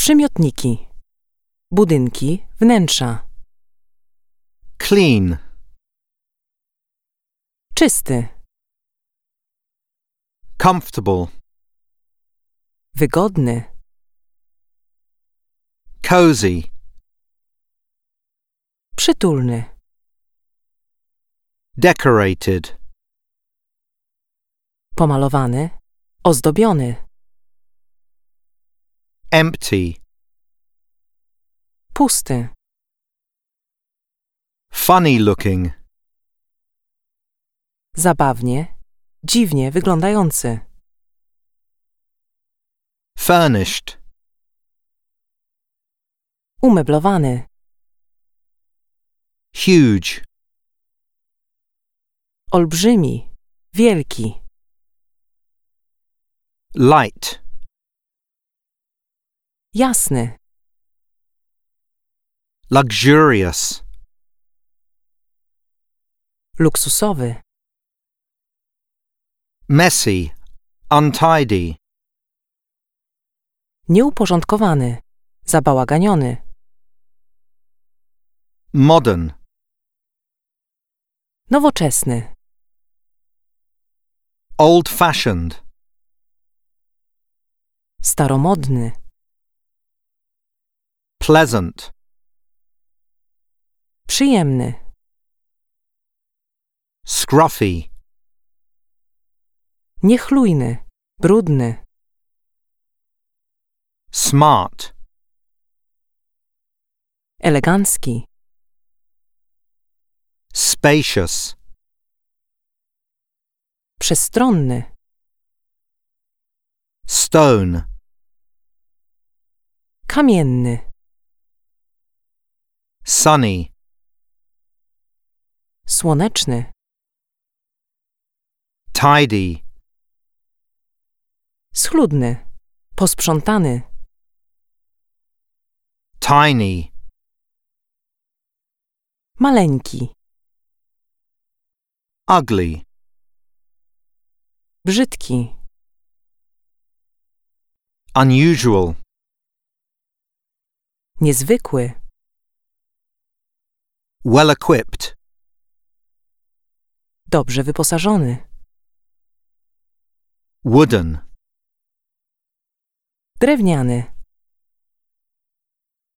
Przymiotniki. Budynki, wnętrza. Clean. Czysty. Comfortable. Wygodny. Cozy. Przytulny. Decorated. Pomalowany. Ozdobiony. Empty. Pusty. Funny looking. Zabawnie. Dziwnie wyglądający. Furnished. Umeblowany. Huge. Olbrzymi. Wielki. Light. Jasny. Luxurious. Luksusowy. Messy. Untidy. Nieuporządkowany. Zabałaganiony. Modern. Nowoczesny. Old-fashioned. Staromodny. Pleasant. Przyjemny. Scruffy. Niechlujny. Brudny. Smart. Elegancki. Spacious. Przestronny. Stone. Kamienny. Sunny. Słoneczny. Tidy. Schludny. Posprzątany. Tiny. Maleńki. Ugly. Brzydki. Unusual. Niezwykły. Well equipped. Dobrze wyposażony. Wooden. Drewniany.